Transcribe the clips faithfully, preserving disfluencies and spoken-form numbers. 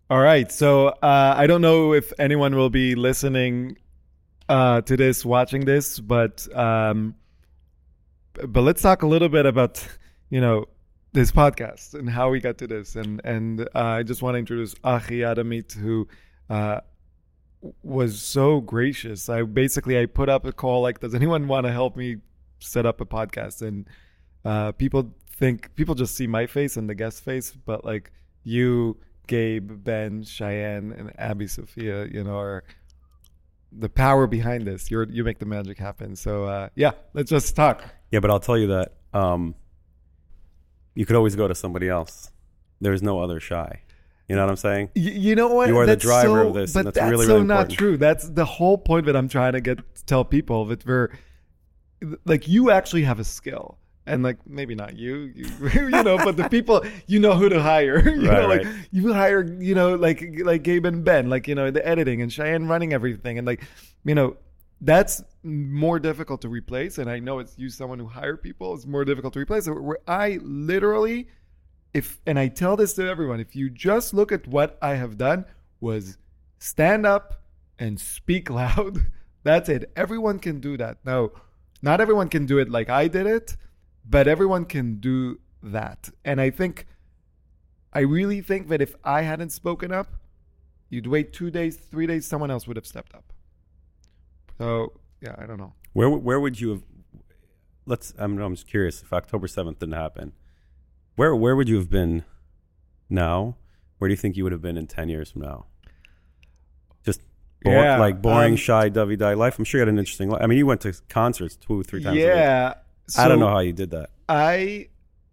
All right. So uh, I don't know if anyone will be listening uh, to this, watching this, but um, but let's talk a little bit about, you know, this podcast and how we got to this. And and uh, I just want to introduce Achi Adamit, who uh, was so gracious. I basically I put up a call like, does anyone want to help me set up a podcast? And uh, people think people just see my face and the guest face, but like you, Gabe, Ben, Cheyenne, and Abby Sophia, you know, are the power behind this. You're you make the magic happen. So uh, yeah, let's just talk. Yeah, but I'll tell you that um, you could always go to somebody else. There's no other Shy. You know what I'm saying? Y- you know what? You are that's the driver so, of this, but and that's, that's really, so really not important. true. That's the whole point that I'm trying to get to tell people that we're like, you actually have a skill. And like, maybe not you, you, you know, but the people, you know who to hire. You Right, know, like right. you hire, you know, like like Gabe and Ben, like, you know, the editing, and Cheyenne running everything. And like, you know, that's more difficult to replace. And I know it's you, someone who hire people, it's more difficult to replace. Where I literally, if, and I tell this to everyone, if you just look at what I have done, was stand up and speak loud. That's it. Everyone can do that. Now, not everyone can do it like I did it, but everyone can do that. And I think, I really think that if I hadn't spoken up, you'd wait two days, three days, someone else would have stepped up. So, yeah, I don't know. Where where would you have? Let's. I'm I'm just curious. If October seventh didn't happen, where where would you have been now? Where do you think you would have been in ten years from now? Just bo- Yeah, like boring, um, shy, dovey-die life. I'm sure you had an interesting life. I mean, you went to concerts two, three times a week. Yeah. I don't so know how you did that. I,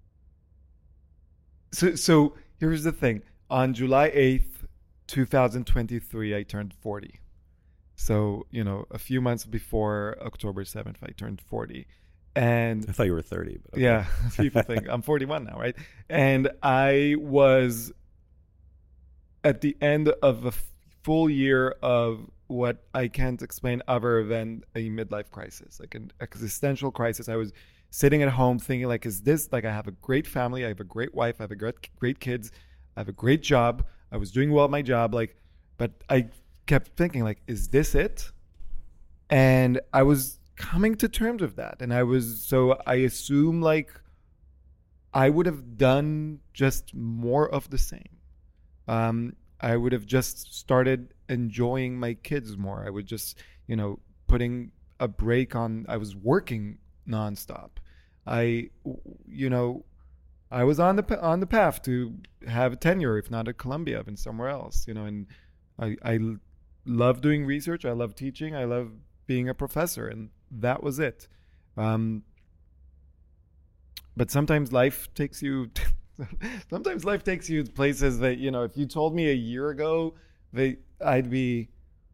so, so here's the thing. On July eighth, twenty twenty-three, I turned forty. So, you know, a few months before October seventh, I turned forty. And I thought you were thirty. But okay. yeah, people think I'm forty-one now, right? And I was at the end of a f- full year of what I can't explain other than a midlife crisis, like an existential crisis. I was sitting at home thinking, like, is this, like, I have a great family, I have a great wife, I have a great, great kids, I have a great job, I was doing well at my job, like, but I kept thinking, like, is this it? And I was coming to terms with that. And I was, so I assume, like, I would have done just more of the same. Um, I would have just started enjoying my kids more. I would just, you know, putting a break on, I was working nonstop. I, you know, I was on the on the path to have a tenure, if not at Columbia, and somewhere else, you know, and I, I love doing research. I love teaching. I love being a professor, and that was it. Um, but sometimes life takes you sometimes life takes you to places that, you know, if you told me a year ago that I'd be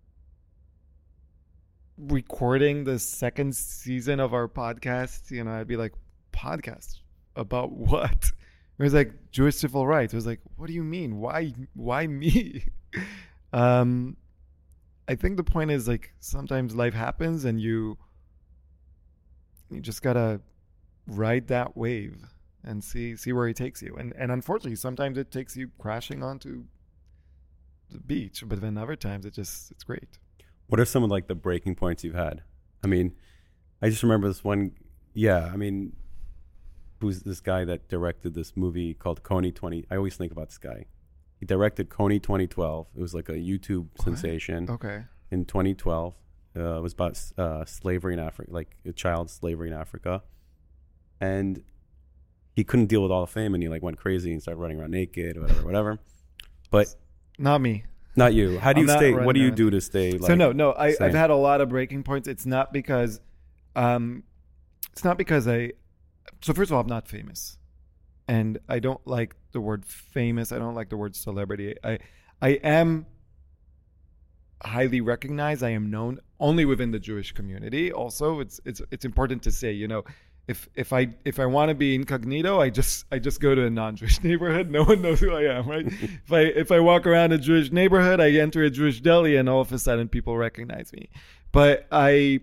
recording the second season of our podcast, you know, I'd be like, podcast about what? It was like Jewish civil rights. It was like, what do you mean? Why why me? um I think the point is, like, sometimes life happens and you you just gotta ride that wave and see see where it takes you. And and unfortunately, sometimes it takes you crashing onto the beach, but then other times it just it's great. What are some of like the breaking points you've had? I mean, I just remember this one. Yeah, I mean, who's this guy that directed this movie called Coney twenty? I always think about this guy. He directed Coney twenty twelve. It was like a YouTube What? sensation. Okay. In twenty twelve. Uh, it was about uh, slavery in Africa, like child slavery in Africa. And he couldn't deal with all the fame, and he like went crazy and started running around naked, or whatever, whatever. But Not me. not you. How do I'm you not stay? running What do you around. do to stay? Like, So no, no, I, sane? I've had a lot of breaking points. It's not because, um, it's not because I. So first of all, I'm not famous, and I don't like the word famous. I don't like the word celebrity. I, I am highly recognized. I am known only within the Jewish community. Also, it's it's it's important to say, you know, if if I if I want to be incognito, I just I just go to a non-Jewish neighborhood. No one knows who I am, right? if I if I walk around a Jewish neighborhood, I enter a Jewish deli, and all of a sudden people recognize me. But I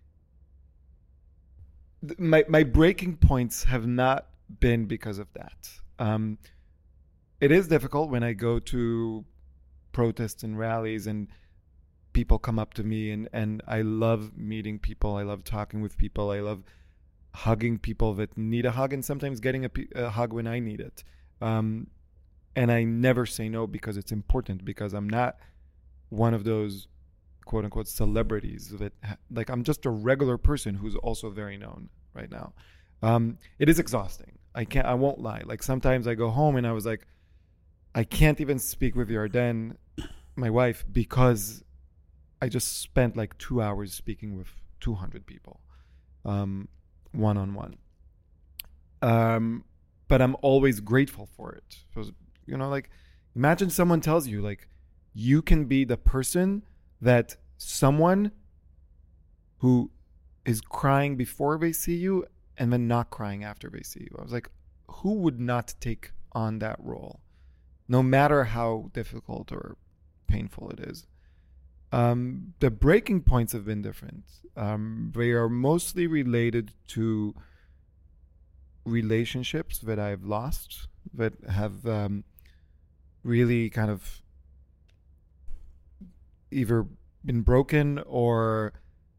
my my breaking points have not been because of that. Um, it is difficult when I go to protests and rallies, and people come up to me, and, and I love meeting people. I love talking with people. I love hugging people that need a hug, and sometimes getting a, a hug when I need it. Um, and I never say no because it's important, because I'm not one of those quote unquote celebrities that ha- like I'm just a regular person who's also very known right now. Um, it is exhausting. I can't, I won't lie. Like sometimes I go home and I was like, I can't even speak with Yarden, my wife, because I just spent like two hours speaking with two hundred people, um, one on one. Um, but I'm always grateful for it. So, you know, like imagine someone tells you like, you can be the person that someone who is crying before they see you and then not crying after they see you. I was like, who would not take on that role, no matter how difficult or painful it is? Um, the breaking points have been different. Um, they are mostly related to relationships that I've lost, that have um, really kind of either been broken or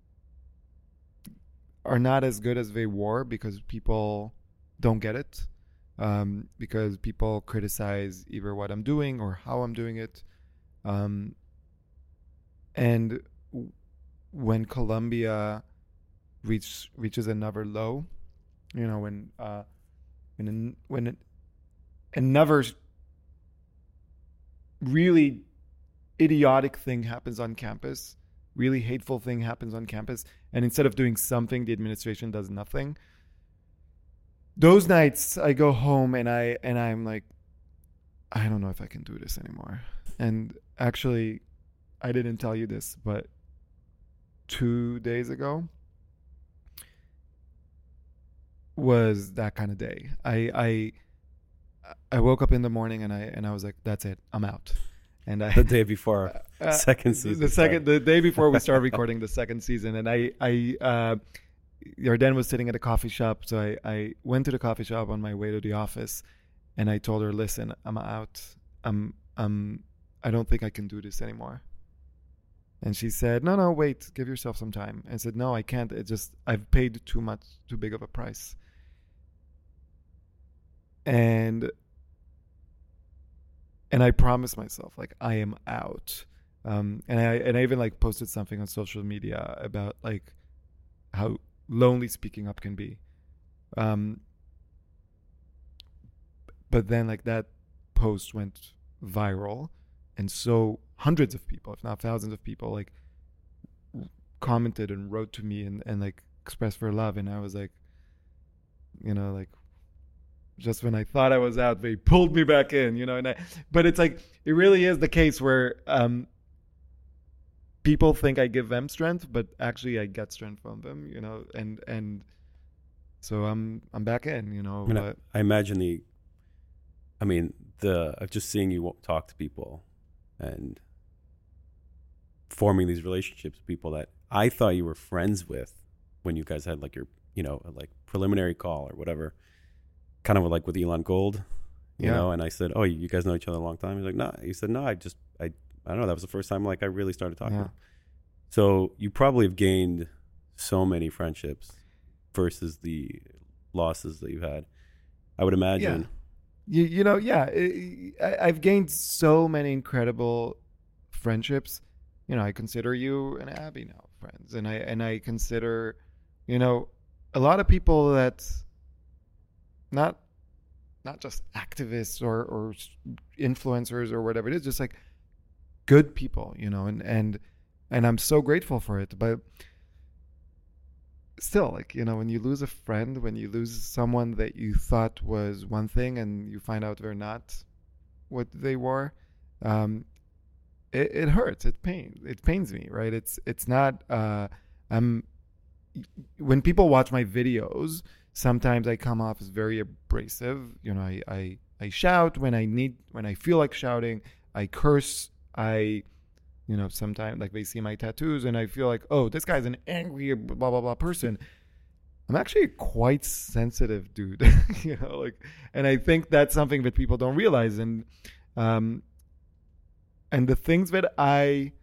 are not as good as they were because people don't get it, um, because people criticize either what I'm doing or how I'm doing it. Um, and w- when Colombia reach, reaches another low, you know, when uh, when an, when it, another really idiotic thing happens on campus, really hateful thing happens on campus, and instead of doing something, the administration does nothing. Those nights I go home and I and I'm like, I don't know if I can do this anymore. And actually, I didn't tell you this, but two days ago was that kind of day. I I I woke up in the morning and I and I was like, that's it, I'm out. And I the day before uh, second season, the second the day before we started recording the second season, and I I uh, Yarden was sitting at a coffee shop, so I I went to the coffee shop on my way to the office, and I told her, listen, I'm out. I'm I'm I don't think I can do this anymore. And she said, no, no, wait, give yourself some time. And I said, no, I can't. It just I've paid too much, too big of a price. And. And I promised myself, like, I am out. Um, and I and I even like posted something on social media about like how lonely speaking up can be. Um, but then like that post went viral, and so hundreds of people, if not thousands of people, like commented and wrote to me and, and like expressed their love. And I was like, you know, like, just when I thought I was out, they pulled me back in, you know. And I, but it's like it really is the case where um, people think I give them strength, but actually I get strength from them, you know. And and so I'm I'm back in, you know. I, mean, but, I, I imagine the, I mean the of just seeing you talk to people and forming these relationships with people that I thought you were friends with when you guys had like your, you know, like preliminary call or whatever. Kind of like with Elon Gold, you yeah. know, and I said, oh, you guys know each other a long time? He's like, no. He said, no, I just, I, I don't know. That was the first time like I really started talking. Yeah. So you probably have gained so many friendships versus the losses that you've had. I would imagine. Yeah. You, you know, yeah, it, I, I've gained so many incredible friendships. You know, I consider you and Abby now friends. And I, and I consider, you know, a lot of people that, not not just activists or, or influencers or whatever it is, just like good people, you know, and, and and I'm so grateful for it. But still, like, you know, when you lose a friend, when you lose someone that you thought was one thing and you find out they're not what they were, um, it, it hurts. It pains. It pains me, right? It's it's not. Uh, I'm when people watch my videos. Sometimes I come off as very abrasive. You know, I, I, I shout when I need, when I feel like shouting. I curse. I, you know, sometimes like they see my tattoos and I feel like, oh, this guy's an angry blah, blah, blah person. I'm actually a quite sensitive dude, you know, like, and I think that's something that people don't realize. And, um, and the things that I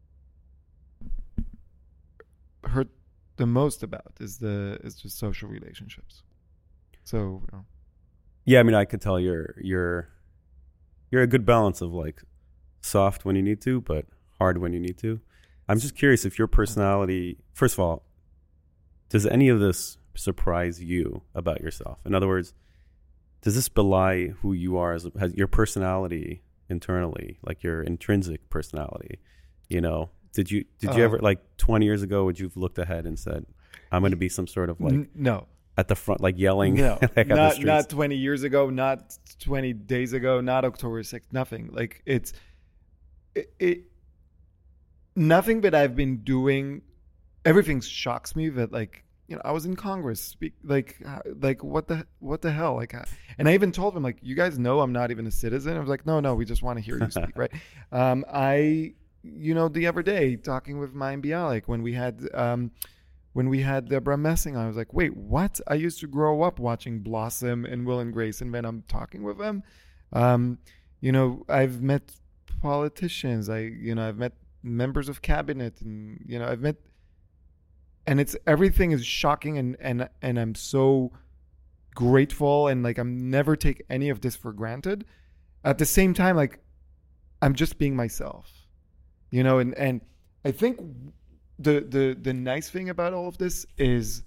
hurt the most about is the is just social relationships. So, you know. Yeah, I mean, I could tell you're you're you're a good balance of like soft when you need to, but hard when you need to. I'm just curious if your personality, first of all, does any of this surprise you about yourself? In other words, does this belie who you are as has your personality internally, like your intrinsic personality? You know, did you did you uh, ever, like twenty years ago, would you have looked ahead and said, I'm going to be some sort of like n- no at the front, like yelling? No, like not not twenty years ago, not twenty days ago, not October sixth, nothing. Like it's it, it nothing that I've been doing. Everything shocks me that, like, you know, I was in Congress, speak like, like what the, what the hell? Like, and I even told them, like, you guys know I'm not even a citizen. I was like, no, no, we just want to hear you speak. Right. Um, I, you know, the other day talking with Mayim Bialik when we had, um, when we had Deborah Messing, I was like, wait, what? I used to grow up watching Blossom and Will and Grace, and when I'm talking with them, um, you know, I've met politicians. I, you know, I've met members of cabinet, and, you know, I've met, and it's, everything is shocking, and, and, and I'm so grateful, and like, I'm never take any of this for granted. At the same time, like, I'm just being myself, you know, and, and I think the, the, the nice thing about all of this is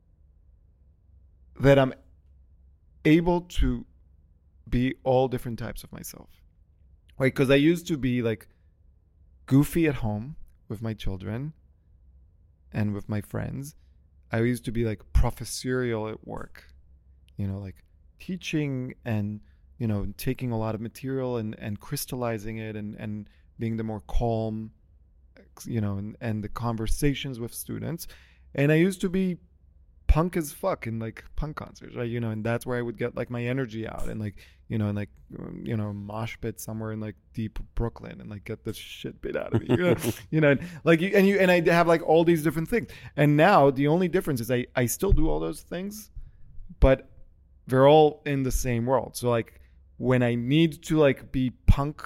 that I'm able to be all different types of myself, right? Because I used to be like goofy at home with my children and with my friends. I used to be like professorial at work, you know, like teaching and, you know, taking a lot of material and, and crystallizing it, and, and being the more calm, you know, and, and the conversations with students. And I used to be punk as fuck in like punk concerts, right? You know, and that's where I would get like my energy out, and like, you know, and like, you know, mosh pit somewhere in like deep Brooklyn, and like get the shit bit out of me, you know, you know, and like you, and you, and I have like all these different things. And now the only difference is I, I still do all those things, but they're all in the same world. So like when I need to like be punk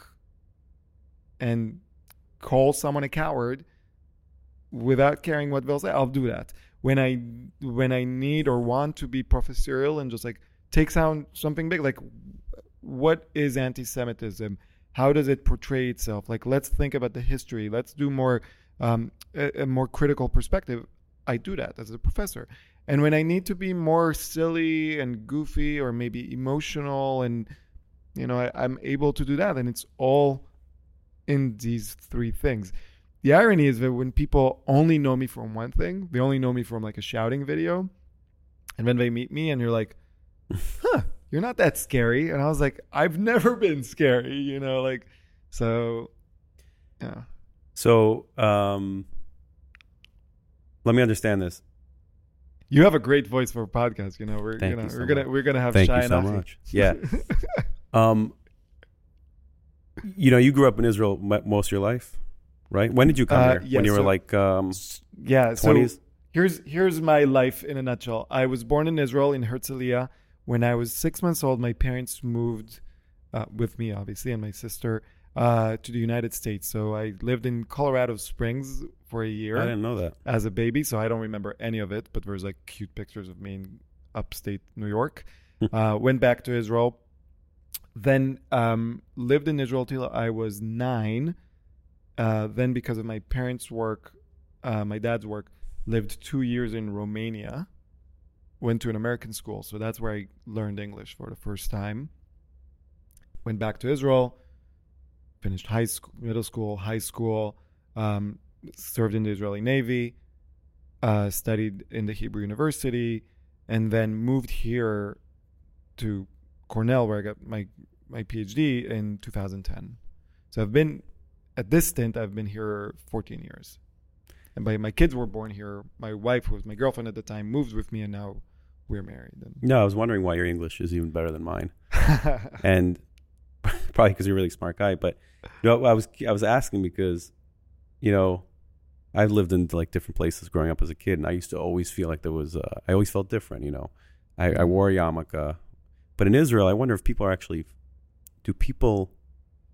and call someone a coward without caring what they'll say, I'll do that. When I when I need or want to be professorial and just like take sound something big, like what is anti-Semitism? How does it portray itself? Like, let's think about the history. Let's do more um, a, a more critical perspective. I do that as a professor. And when I need to be more silly and goofy or maybe emotional, and you know, I, I'm able to do that, and it's all in these three things. The irony is that when people only know me from one thing, they only know me from like a shouting video, and when they meet me and you're like, huh, you're not that scary. And I was like, I've never been scary, you know, like, so, yeah. So, um, let me understand this. You have a great voice for a podcast, you know, we're Thank gonna, so we're gonna, much. we're gonna have Thank Shai you so Nachi. much. Yeah. um, you know, you grew up in Israel most of your life, right? When did you come Uh, here? yeah, when you were so- like um, Yeah. twenties? So here's, here's my life in a nutshell. I was born in Israel, in Herzliya. When I was six months old, my parents moved uh, with me, obviously, and my sister uh, to the United States. So I lived in Colorado Springs for a year. I didn't know that. As a baby, so I don't remember any of it, but there's like cute pictures of me in upstate New York. uh, went back to Israel, then um, lived in Israel till I was nine. Uh, then because of my parents' work, uh, my dad's work, lived two years in Romania, went to an American school. So that's where I learned English for the first time. Went back to Israel, finished high school, middle school, high school, um, served in the Israeli Navy, uh, studied in the Hebrew University, and then moved here to Cornell, where I got my, my PhD in two thousand ten. So I've been, at this stint, I've been here fourteen years. And by my kids were born here. My wife, who was my girlfriend at the time, moved with me, and now we're married. And No, I was wondering why your English is even better than mine. And probably because you're a really smart guy. But you know, I was I was asking because, you know, I lived in like different places growing up as a kid, and I used to always feel like there was, uh, I always felt different, you know. I, I wore a yarmulke. But in Israel, I wonder if people are actually, do people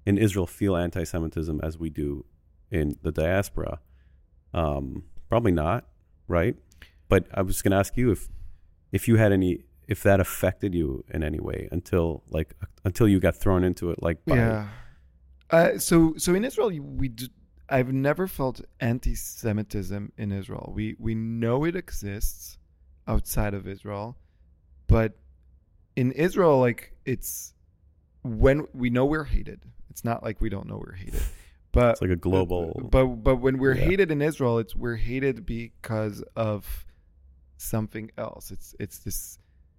in Israel feel anti-Semitism as we do in the diaspora. Um, probably not, right? But I was going to ask you if if you had any, if that affected you in any way until like until you got thrown into it, like by, yeah. Uh, so so in Israel, we d- I've never felt anti-Semitism in Israel. We we know it exists outside of Israel, but in Israel, like it's when we know we're hated. It's not like we don't know we're hated. But it's like a global. But but when we're yeah. hated in Israel, it's we're hated because of something else. It's it's this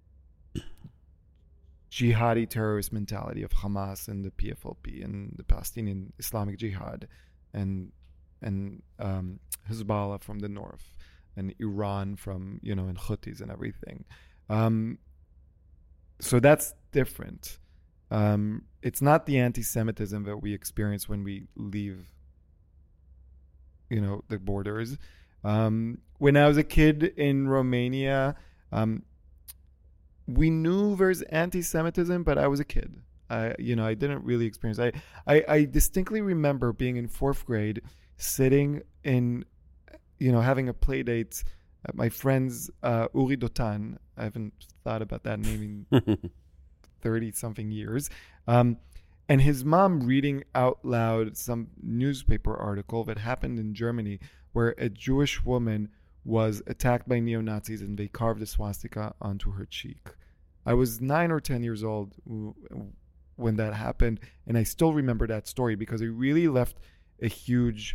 jihadi terrorist mentality of Hamas and the P F L P and the Palestinian Islamic Jihad, and and um, Hezbollah from the north, and Iran from, you know, and Houthis and everything. Um, so that's different. Um, it's not the anti-Semitism that we experience when we leave, you know, the borders. Um, when I was a kid in Romania, um, we knew there's anti-Semitism, but I was a kid. I, you know, I didn't really experience. I, I, I distinctly remember being in fourth grade, sitting in, you know, having a play date at my friend's uh, Uri Dotan. I haven't thought about that name in thirty something years. Um, and his mom reading out loud some newspaper article that happened in Germany where a Jewish woman was attacked by neo-Nazis and they carved a swastika onto her cheek. I was nine or ten years old when that happened, and I still remember that story because it really left a huge,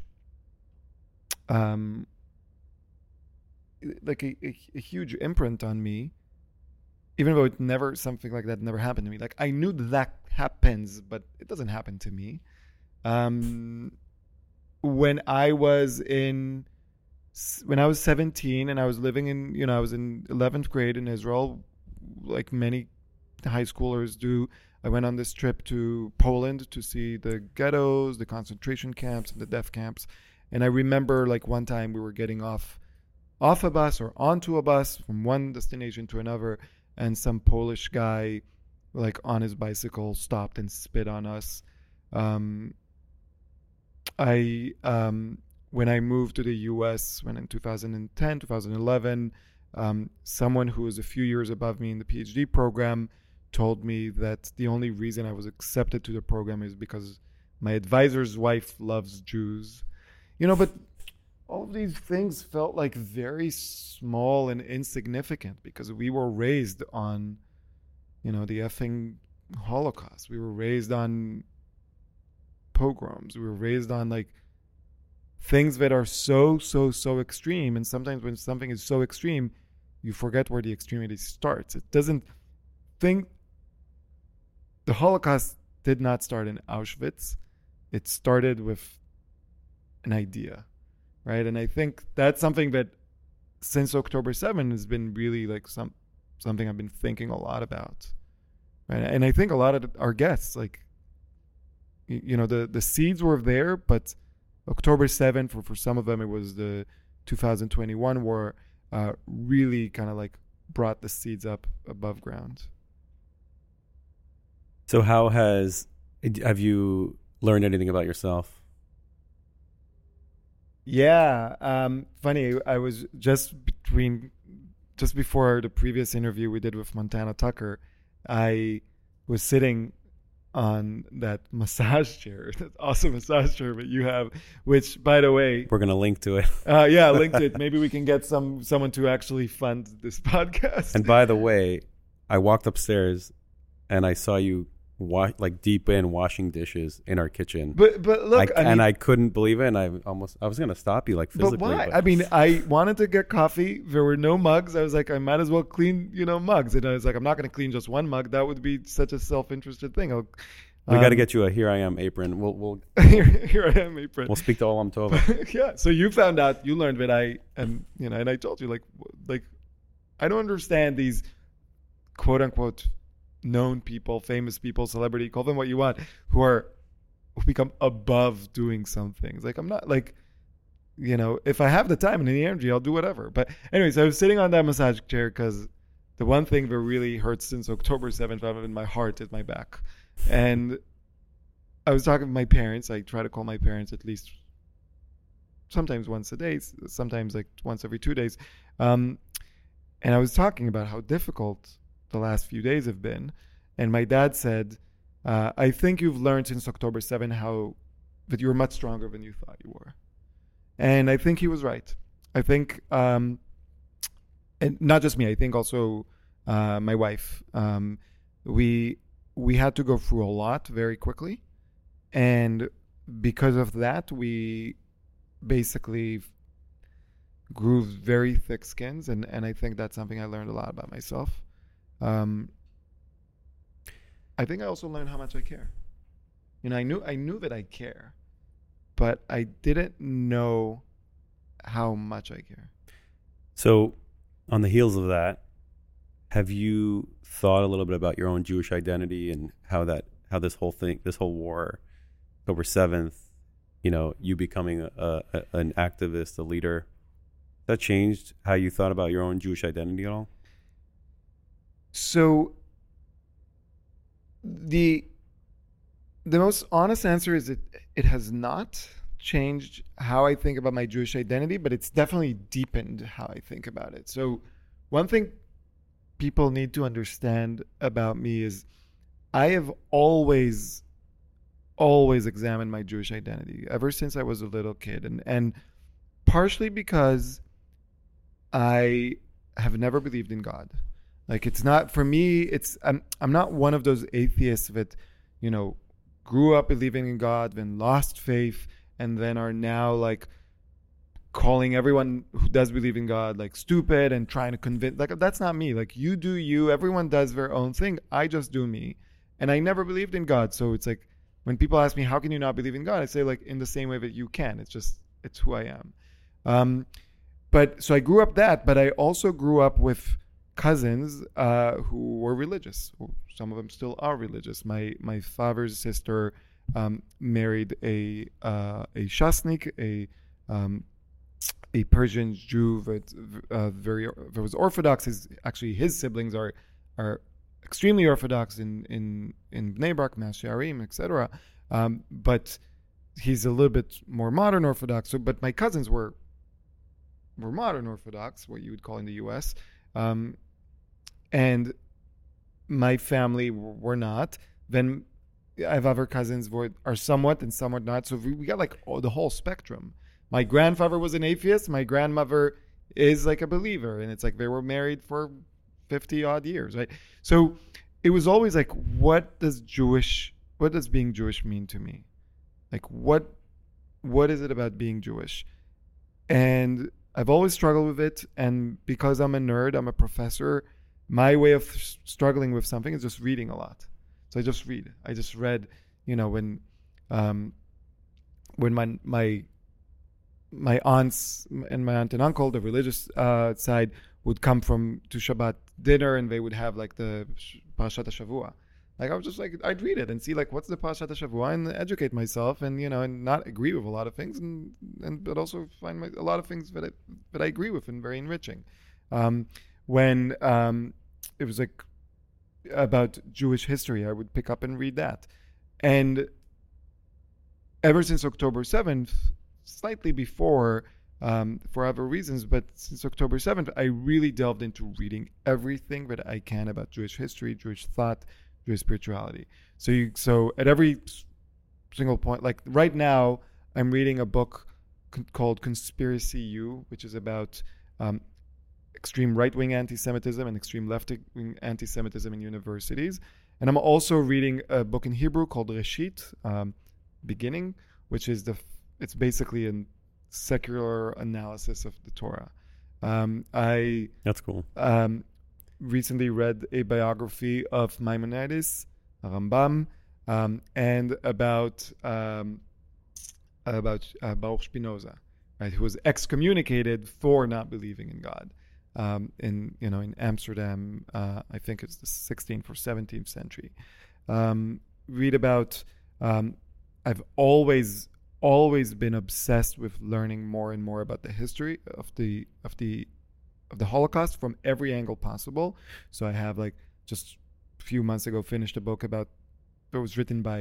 um, like a, a, a huge imprint on me, even though it never, something like that never happened to me. Like, I knew that, that happens, but it doesn't happen to me. Um, when I was in, when I was seventeen and I was living in, you know, I was in eleventh grade in Israel, like many high schoolers do. I went on this trip to Poland to see the ghettos, the concentration camps, and the death camps. And I remember, like, one time we were getting off, off a bus or onto a bus from one destination to another, and some Polish guy, like, on his bicycle stopped and spit on us. Um, I, um, when I moved to the U S, when in two thousand ten, two thousand eleven, um, someone who was a few years above me in the PhD program told me that the only reason I was accepted to the program is because my advisor's wife loves Jews. You know, but all of these things felt like very small and insignificant because we were raised on, you know, the effing Holocaust. We were raised on pogroms. We were raised on, like, things that are so, so, so extreme. And sometimes when something is so extreme, you forget where the extremity starts. It doesn't think the Holocaust did not start in Auschwitz. It started with an idea, right? And I think that's something that since October seventh has been really like some something I've been thinking a lot about, right? And I think a lot of our guests, like, you, you know, the, the seeds were there, but October seventh, for, for some of them, it was the two thousand twenty-one war, uh, really kind of like brought the seeds up above ground. So how has, have you learned anything about yourself? Yeah. Um, funny, I was just between, just before the previous interview we did with Montana Tucker, I was sitting on that massage chair, that awesome massage chair that you have, which, by the way, we're going to link to it. uh, yeah, link to it. Maybe we can get some someone to actually fund this podcast. And by the way, I walked upstairs and I saw you wa- like deep in washing dishes in our kitchen. But but look, I, I mean, and I couldn't believe it. And I almost I was going to stop you like physically. But why? But I mean, I wanted to get coffee. There were no mugs. I was like, I might as well clean, you know, mugs. And I was like, I'm not going to clean just one mug. That would be such a self-interested thing. I'll, we um, got to get you a Here I Am apron. We'll we'll here, here I am apron. We'll speak to Olam Tova. Yeah. So you found out, you learned that I am, you know, and I told you, like, like, I don't understand these quote unquote known people, famous people, celebrity, call them what you want, who are who become above doing some things. Like, I'm not like, you know, if I have the time and the energy, I'll do whatever. But anyways, I was sitting on that massage chair because the one thing that really hurts since October seventh in my heart is my back. And I was talking with my parents. I try to call my parents at least sometimes once a day, sometimes like once every two days. Um, and I was talking about how difficult the last few days have been. And my dad said, uh, I think you've learned since October seventh how that you were much stronger than you thought you were. And I think he was right. I think, um, and not just me, I think also uh, my wife. Um, we we had to go through a lot very quickly. And because of that, we basically grew very thick skins. And, and I think that's something I learned a lot about myself. Um, I think I also learned how much I care. You know, I knew I knew that I care, but I didn't know how much I care. So, on the heels of that, have you thought a little bit about your own Jewish identity and how that, how this whole thing, this whole war, October seventh, you know, you becoming a, a, an activist, a leader, that changed how you thought about your own Jewish identity at all? So, the the most honest answer is it it has not changed how I think about my Jewish identity, but it's definitely deepened how I think about it. So one thing people need to understand about me is I have always, always examined my Jewish identity ever since I was a little kid. And, and partially because I have never believed in God. Like it's not, for me, it's, I'm, I'm not one of those atheists that, you know, grew up believing in God, then lost faith, and then are now like calling everyone who does believe in God like stupid and trying to convince. Like that's not me. Like you do you. Everyone does their own thing. I just do me. And I never believed in God. So it's like when people ask me, how can you not believe in God? I say like in the same way that you can. It's just, it's who I am. Um, but so I grew up that, but I also grew up with cousins uh, who were religious. Some of them still are religious. My my father's sister um, married a uh, a Shasnik, a um, a Persian Jew that uh, very that was Orthodox. His actually his siblings are are extremely Orthodox in in in Bnei Brak, Mea Shearim, et cetera. Um, but he's a little bit more modern Orthodox. So, but my cousins were were modern Orthodox, what you would call in the U S. Um, and my family were not. Then I have other cousins who are somewhat and somewhat not. So we, we got like oh, the whole spectrum. My grandfather was an atheist. My grandmother is like a believer. And it's like they were married for fifty odd years, right? So it was always like, what does Jewish, what does being Jewish mean to me? Like what, what is it about being Jewish? And I've always struggled with it. And because I'm a nerd, I'm a professor, my way of struggling with something is just reading a lot. So I just read. I just read, you know, when, um, when my, my, my aunts and my aunt and uncle, the religious uh, side, would come from to Shabbat dinner and they would have like the Parashat HaShavua. Like I was just like, I'd read it and see like what's the Parashat HaShavua and educate myself and, you know, and not agree with a lot of things and, and but also find my, a lot of things that I, that I agree with and very enriching. Um, when um, it was like about Jewish history, I would pick up and read that. And ever since October seventh, slightly before, um, for other reasons, but since October seventh, I really delved into reading everything that I can about Jewish history, Jewish thought, Jewish spirituality. So you, so at every single point, like right now, I'm reading a book c- called Conspiracy U, which is about um, extreme right-wing anti-Semitism and extreme left-wing anti-Semitism in universities. And I'm also reading a book in Hebrew called Reshit, um, Beginning, which is the, it's basically a secular analysis of the Torah. Um, I That's cool. Um, recently read a biography of Maimonides, Rambam, um, and about um, about uh, Baruch Spinoza, right, who was excommunicated for not believing in God. Um, in you know in Amsterdam, uh, I think it's the sixteenth or seventeenth century. Um, read about. Um, I've always always been obsessed with learning more and more about the history of the of the of the Holocaust from every angle possible. So I have like just a few months ago finished a book about that was written by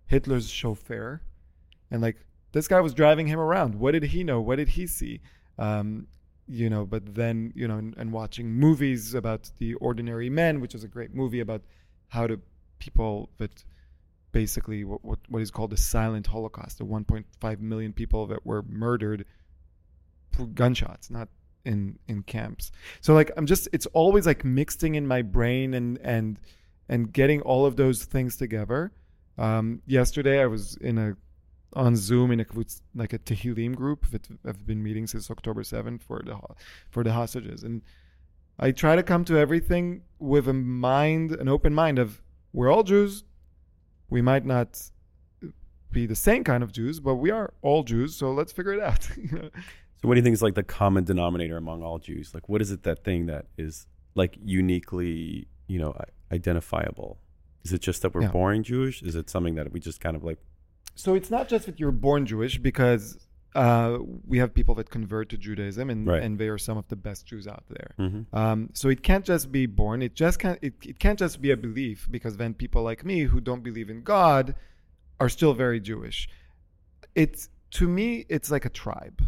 Hitler's chauffeur, and like this guy was driving him around. What did he know? What did he see? Um, you know, but then, you know, and, and watching movies about the ordinary men, which is a great movie about how to people that basically what, what, what is called the silent Holocaust, the one point five million people that were murdered through gunshots, not in, in camps. So like, I'm just, it's always like mixing in my brain and, and, and getting all of those things together. Um, yesterday I was in a, on Zoom in a like a Tehillim group that I've been meeting since October seventh for the for the hostages, and I try to come to everything with a mind, an open mind of we're all Jews. We might not be the same kind of Jews, but we are all Jews, so let's figure it out. So what do you think is like the common denominator among all Jews? Like, what is it, that thing that is like uniquely, you know, identifiable? Is it just that we're yeah. born Jewish? Is it something that we just kind of like? So it's not just that you're born Jewish, because uh, we have people that convert to Judaism, and, right. and they are some of the best Jews out there. Mm-hmm. Um, so it can't just be born. It just can't. It, it can't just be a belief, because then people like me who don't believe in God are still very Jewish. It's to me, it's like a tribe.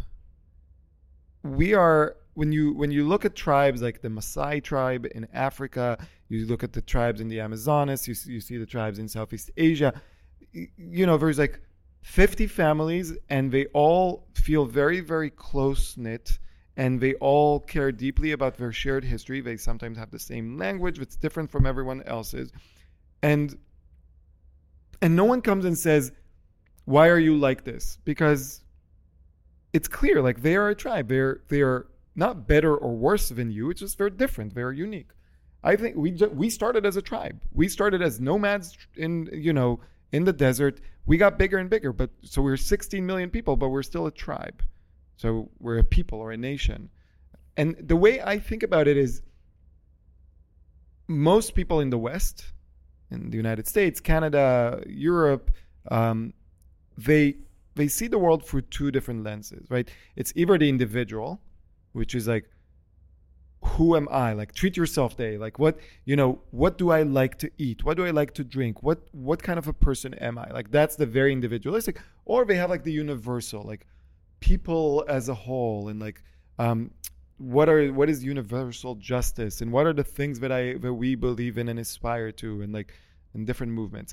We are when you when you look at tribes like the Maasai tribe in Africa, you look at the tribes in the Amazonas, you see, you see the tribes in Southeast Asia. You know, there's like fifty families, and they all feel very, very close-knit, and they all care deeply about their shared history. They sometimes have the same language that's different from everyone else's. And and no one comes and says, why are you like this? Because it's clear, like they are a tribe. They're they're not better or worse than you. It's just they're different. They're unique. I think we we started as a tribe. We started as nomads in, you know, in the desert. We got bigger and bigger, but so we're sixteen million people, but we're still a tribe. So we're a people or a nation. And the way I think about it is, most people in the West, in the United States, Canada, Europe, um, they they see the world through two different lenses, right? It's either the individual, which is like, who am I? Like, treat yourself day. Like, what, you know, what do I like to eat? What do I like to drink? What, what kind of a person am I? Like, that's the very individualistic. Or they have like the universal, like people as a whole, and like, um, what are, what is universal justice? And what are the things that I, that we believe in and aspire to, and like, in different movements.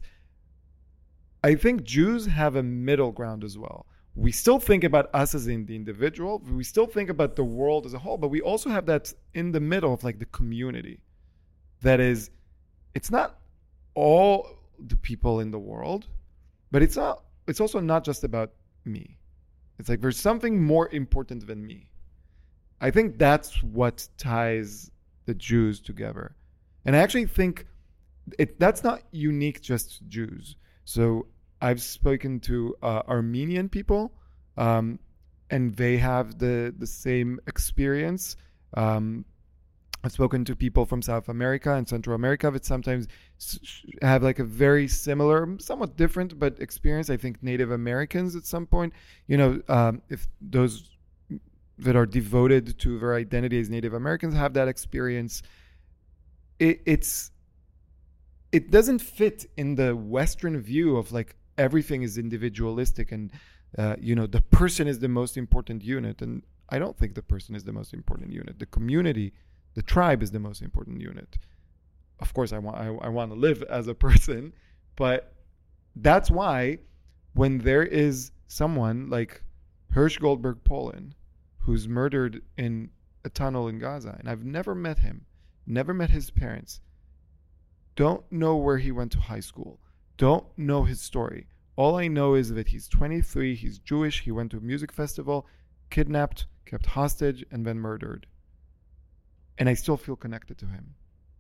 I think Jews have a middle ground as well. We still think about us as in the individual. We still think about the world as a whole, but we also have that in the middle of like the community. That is, it's not all the people in the world, but it's not, it's also not just about me. It's like there's something more important than me. I think that's what ties the Jews together. And I actually think it that's not unique just to Jews. So I've spoken to uh, Armenian people, um, and they have the, the same experience. Um, I've spoken to people from South America and Central America that sometimes have like a very similar, somewhat different, but experience. I think Native Americans at some point, you know, um, if those that are devoted to their identity as Native Americans have that experience, it, it's it doesn't fit in the Western view of like everything is individualistic and uh, you know, the person is the most important unit. And I don't think the person is the most important unit. The community, the tribe is the most important unit. Of course, I want I, I want to live as a person, but that's why when there is someone like Hirsch Goldberg Polin, who's murdered in a tunnel in Gaza, and I've never met him, never met his parents, don't know where he went to high school, don't know his story. All I know is that he's twenty-three, he's Jewish, he went to a music festival, kidnapped, kept hostage, and then murdered. And I still feel connected to him.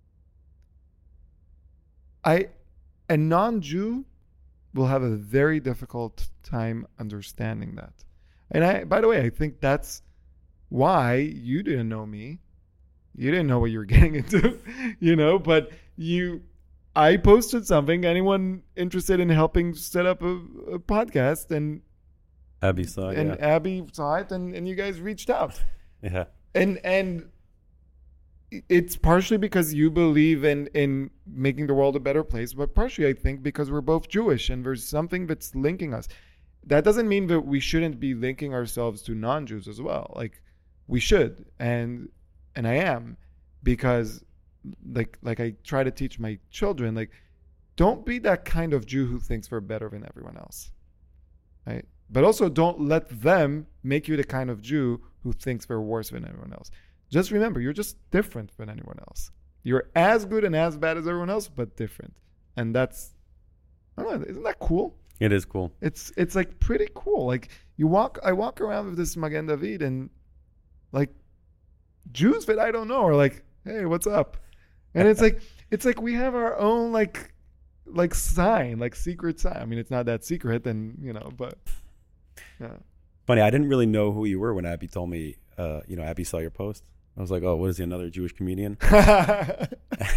I, a non-Jew will have a very difficult time understanding that. And I, by the way, I think that's why you didn't know me. You didn't know what you were getting into, you know, but you, I posted something, anyone interested in helping set up a, a podcast, and Abby saw it, and yeah. Abby saw it, and, and you guys reached out. Yeah. And, and it's partially because you believe in in making the world a better place, but partially I think because we're both Jewish and there's something that's linking us. That doesn't mean that we shouldn't be linking ourselves to non-Jews as well. Like we should, and and I am, because like like I try to teach my children, like don't be that kind of Jew who thinks they're better than everyone else, right? But also don't let them make you the kind of Jew who thinks they're worse than everyone else. Just remember, you're just different than anyone else. You're as good and as bad as everyone else, but different. And that's, I don't know, isn't that cool? It is cool. It's it's like pretty cool. Like you walk, I walk around with this Magen David, and like Jews that I don't know are like, hey, what's up? And it's like it's like we have our own like like sign, like secret sign. I mean, it's not that secret, and you know, but yeah. Funny, I didn't really know who you were when Abby told me. Uh, you know, Abby saw your post. I was like, oh, what is he, another Jewish comedian? I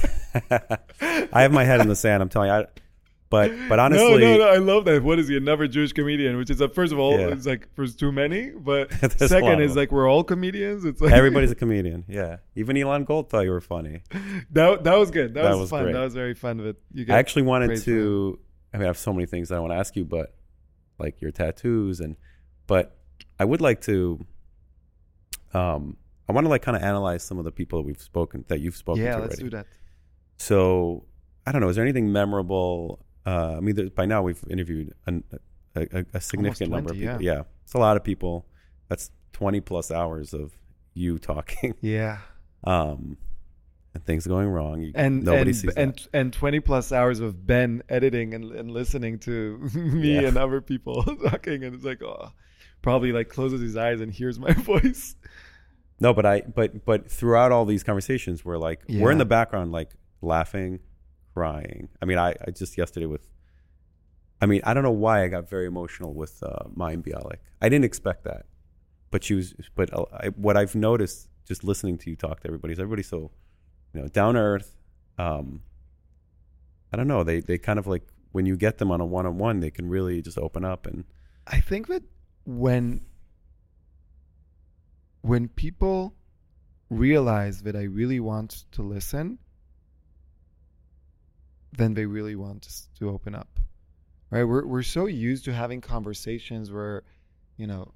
have my head in the sand. I'm telling you. I, but but honestly, no, no, no. I love that. What is he, another Jewish comedian? Which is, uh, first of all, Yeah. it's like there's too many. But There's a lot second of is them. like we're all comedians. It's like Everybody's a comedian. Yeah, even Elon Gold thought you were funny. that that was good. That, That was, was fun. great. That was very fun. But you I get actually wanted praise for to. I mean, I have so many things that I want to ask you, but like your tattoos and, but I would like to. Um, I want to like kind of analyze some of the people that we've spoken that you've spoken yeah, to let's already. do that. So I don't know. Is there anything memorable? Uh, I mean, there, by now we've interviewed an, a, a, a significant number of twenty, people. yeah. Yeah, it's a lot of people. That's twenty plus hours of you talking, Yeah, um, and things going wrong. You, and nobody and, sees and that. and twenty plus hours of Ben editing and, and listening to me Yeah. and other people talking, and it's like, oh, probably like closes his eyes and hears my voice. No, but I, but but throughout all these conversations, we're like we're in Yeah. the background, like laughing, crying. I mean, I, I just yesterday with. I mean, I don't know why I got very emotional with uh, Mayim Bialik. I didn't expect that, but she was. But uh, I, what I've noticed just listening to you talk to everybody is everybody's so, you know, down to earth. Um, I don't know. They they kind of like when you get them on a one on one, they can really just open up and. I think that when when people realize that I really want to listen, then they really want us to open up. Right? We're we're so used to having conversations where, you know,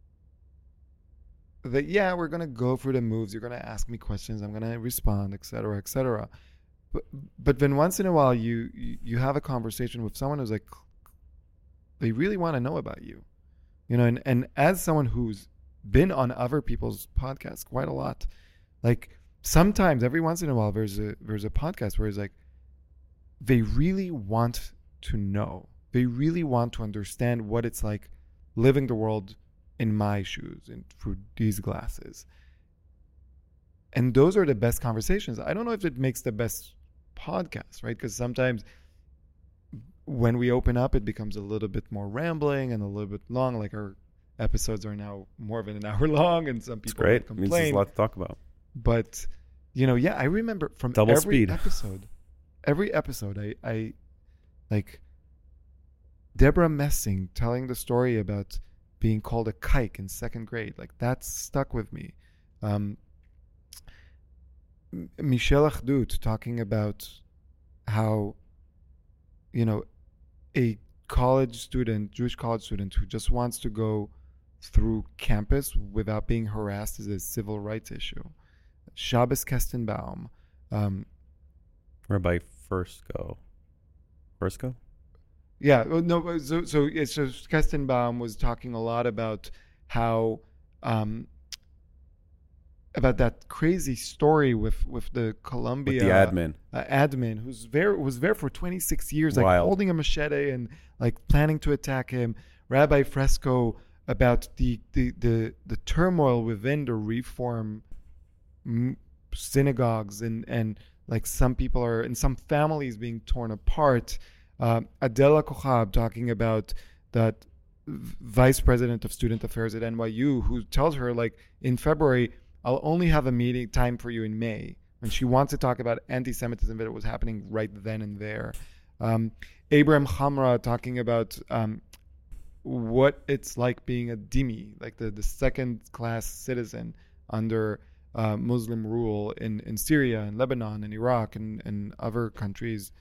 that yeah, we're gonna go through the moves, you're gonna ask me questions, I'm gonna respond, et cetera, et cetera. But but then once in a while you you, you have a conversation with someone who's like they really want to know about you. You know, and, and as someone who's been on other people's podcasts quite a lot, like sometimes every once in a while there's a there's a podcast where it's like they really want to know. They really want to understand what it's like living the world in my shoes and through these glasses. And those are the best conversations. I don't know if it makes the best podcast, right? Because sometimes when we open up, it becomes a little bit more rambling and a little bit long. Like our episodes are now more than an hour long, and some It's people great. It means there's complain. a lot to talk about. But you know, yeah, I remember from Double every speed. episode, every episode, I, I like Deborah Messing telling the story about being called a kike in second grade. Like that's stuck with me. Um, M- Michel Achdut talking about how, you know, a college student, Jewish college student who just wants to go through campus without being harassed is a civil rights issue. Shabbos Kestenbaum. Um, Rabbi Fursko. Fursko? yeah, well, no, so so, yeah, so Kestenbaum was talking a lot about how um, about that crazy story with, with the Columbia With the admin. uh, admin who's there was there for twenty-six years, like Wild. holding a machete and like planning to attack him. Rabbi Fresco about the the the, the turmoil within the Reform m- synagogues and and like some people are and some families being torn apart. Uh, Adela Kochab talking about that v- vice president of student affairs at N Y U who tells her like in February I'll only have a meeting time for you in May. And she wants to talk about anti-Semitism that was happening right then and there. Um, Abraham Hamra talking about um, what it's like being a dhimmi, like the, the second-class citizen under uh, Muslim rule in, in Syria and Lebanon and Iraq and, and other countries.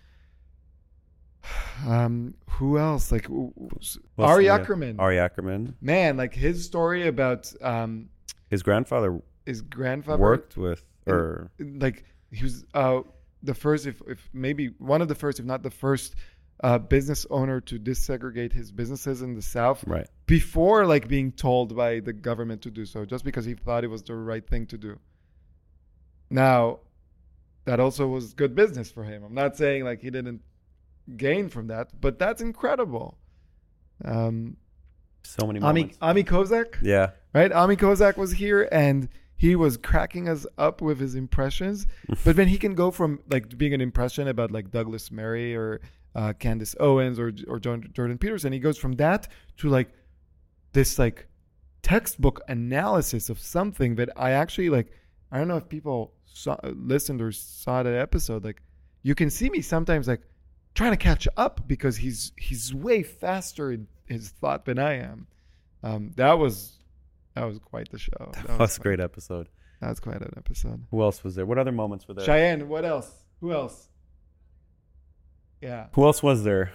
Um, who else? Like w- w- Well, Ari yeah, Ackerman. Ari Ackerman. Man, like his story about um, His grandfather his grandfather worked with, or like he was uh, the first, if, if maybe one of the first, if not the first, uh, business owner to desegregate his businesses in the South right. before like being told by the government to do so, just because he thought it was the right thing to do. Now, that also was good business for him. I'm not saying like he didn't gain from that, but that's incredible. Um, So many Ami, moments. Ami Kozak, Yeah. right? Ami Kozak was here and he was cracking us up with his impressions. But then he can go from like being an impression about like Douglas Murray or uh, Candace Owens or or Jordan Peterson. He goes from that to like this like textbook analysis of something that I actually like. I don't know if people saw, listened or saw that episode. Like you can see me sometimes like trying to catch up because he's he's way faster in his thought than I am. Um, that was that was quite the show. That, That was a quite- great episode. That was quite an episode. Who else was there? What other moments were there? Cheyenne, what else? Who else? Yeah. Who else was there?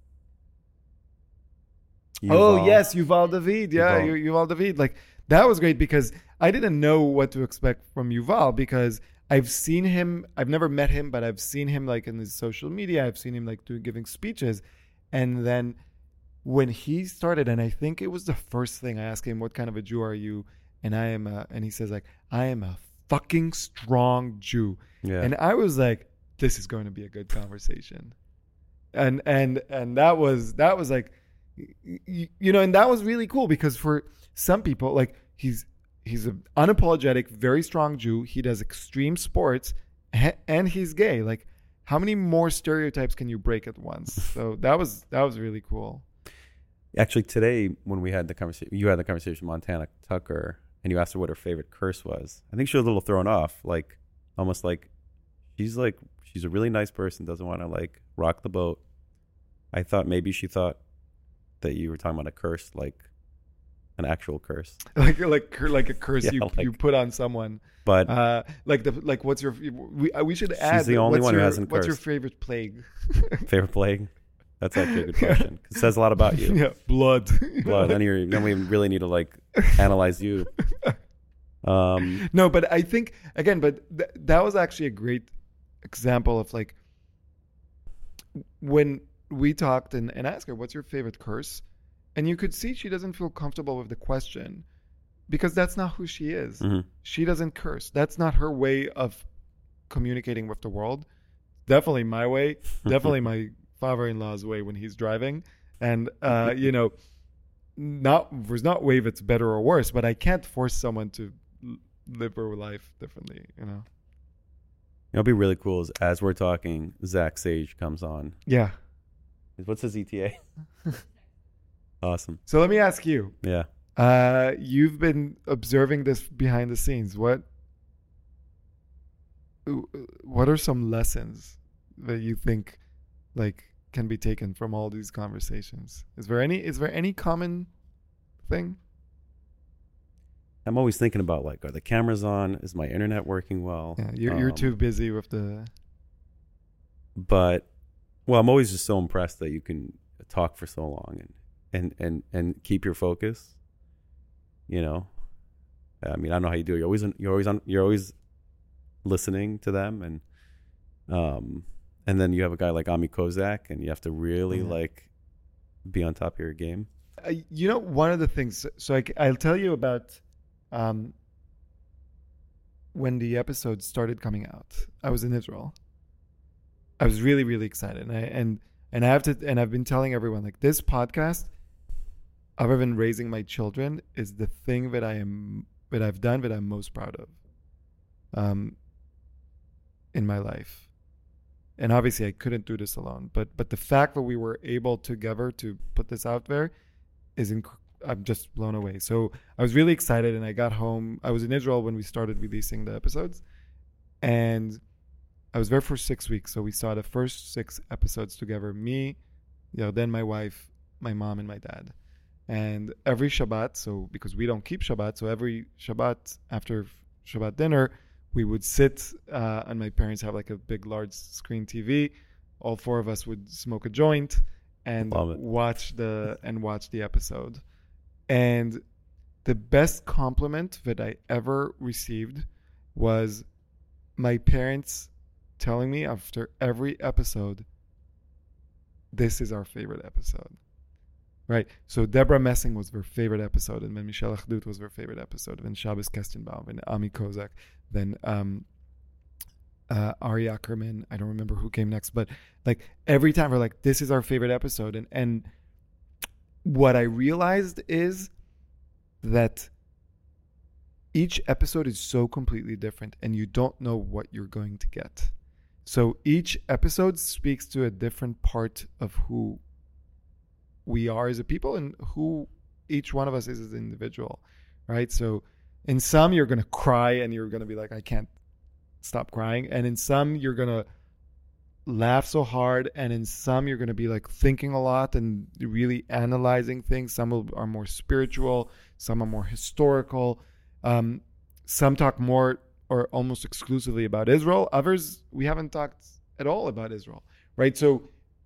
Oh Yuval. yes, Yuval David. Yeah, Yuval. Yu- Yuval David. Like that was great because I didn't know what to expect from Yuval because I've seen him. I've never met him, but I've seen him like in his social media. I've seen him like doing giving speeches, and then when he started, and I think it was the first thing I asked him, "What kind of a Jew are you?" And I am, a, and he says like, "I am a fucking strong Jew," Yeah. and I was like, "This is going to be a good conversation," and and and that was that was like. You, you know, and that was really cool because for some people, like he's he's an unapologetic, very strong Jew. He does extreme sports, ha- and he's gay. Like, how many more stereotypes can you break at once? So that was that was really cool. Actually, today when we had the conversation, you had the conversation with Montana Tucker, and you asked her what her favorite curse was. I think she was a little thrown off, like almost like she's like she's a really nice person, doesn't want to like rock the boat. I thought maybe she thought that you were talking about a curse, like an actual curse, Like like cur- like a curse Yeah, you like- you put on someone. but Uh, like the like what's your we uh, we should add. the only what's one who your, hasn't What's your cursed. favorite plague? favorite plague. That's actually a good question. 'Cause it says a lot about you. Yeah, blood. Blood. Then, you're, then we really need to like analyze you. Um, No, but I think again, but th- that was actually a great example of like when we talked and, and asked her, "What's your favorite curse?" And you could see she doesn't feel comfortable with the question because that's not who she is. mhm. She doesn't curse. That's not her way of communicating with the world. Definitely my way. Definitely my father-in-law's way when he's driving. And uh, you know, not there's not way that's better or worse, but I can't force someone to l- live their life differently. You know. It'll be really cool is as we're talking, Zach Sage comes on. Yeah. What's his E T A? Awesome. So let me ask you. Yeah. Uh, you've been observing this behind the scenes. What what are some lessons that you think like can be taken from all these conversations? Is there any is there any common thing? I'm always thinking about like, are the cameras on? Is my internet working well? Yeah, you're you're Um, too busy with the But well, I'm always just so impressed that you can talk for so long and and and and keep your focus. You know, I mean, I don't know how you do it. You're always you're always on, you're always listening to them, and um, and then you have a guy like Ami Kozak, and you have to really Yeah. like be on top of your game. Uh, you know, one of the things. So I, I'll tell you about um, when the episode started coming out. I was in Israel. I was really, really excited, and I, and and I have to, and I've been telling everyone like this podcast, other than raising my children, is the thing that I am that I've done that I'm most proud of, um, in my life. And obviously, I couldn't do this alone. But but the fact that we were able together to put this out there is inc- I'm just blown away. So I was really excited, and I got home. I was in Israel when we started releasing the episodes, and I was there for six weeks. So we saw the first six episodes together. Me, you know, then my wife, my mom, and my dad. And every Shabbat, so because we don't keep Shabbat, so every Shabbat after Shabbat dinner, we would sit, uh, and my parents have like a big, large screen T V. All four of us would smoke a joint and watch the and watch the episode. And the best compliment that I ever received was my parents telling me after every episode, this is our favorite episode. Right? So Deborah Messing was their favorite episode, and then Michelle Achdut was their favorite episode, then Shabbos Kestenbaum, then Ami Kozak, then um, uh, Ari Ackerman. I don't remember who came next, but like every time we're like, this is our favorite episode. And, and what I realized is that each episode is so completely different, and you don't know what you're going to get. So each episode speaks to a different part of who we are as a people and who each one of us is as an individual, right? So in some, you're going to cry and you're going to be like, I can't stop crying. And in some, you're going to laugh so hard. And in some, you're going to be like thinking a lot and really analyzing things. Some are more spiritual. Some are more historical. Um, some talk more or almost exclusively about Israel. Others, we haven't talked at all about Israel, right? So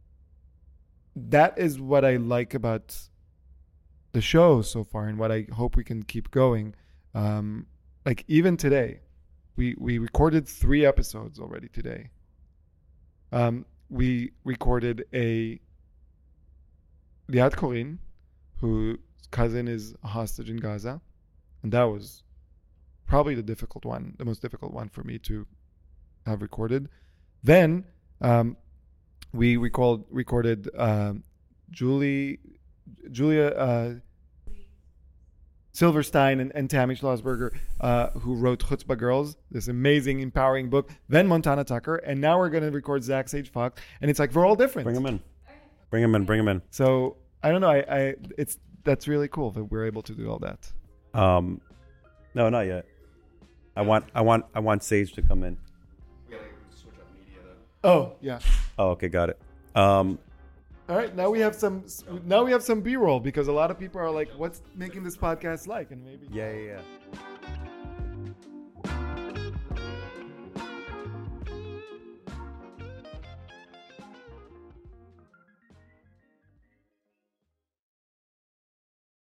that is what I like about the show so far, and what I hope we can keep going. Um, like even today, we we recorded three episodes already today. Um, we recorded a Liat Korin, whose cousin is a hostage in Gaza, and that was probably the difficult one, the most difficult one for me to have recorded. Then um, we recalled, recorded uh, Julie, Julia uh, Silverstein and, and Tammy Schlossberger, uh, who wrote Chutzpah Girls, this amazing, empowering book. Then Montana Tucker, and now we're going to record Zach Sage Fox, and it's like we're all different. Bring them in, bring them in, bring them in. So I don't know. I, I it's that's really cool that we're able to do all that. Um, no, not yet. I want, I want, I want Sage to come in. We gotta switch up media though. Oh yeah. Oh, okay, got it. Um, all right, now we have some. Now we have some B-roll because a lot of people are like, "What's making this podcast like?" And maybe yeah, yeah, yeah.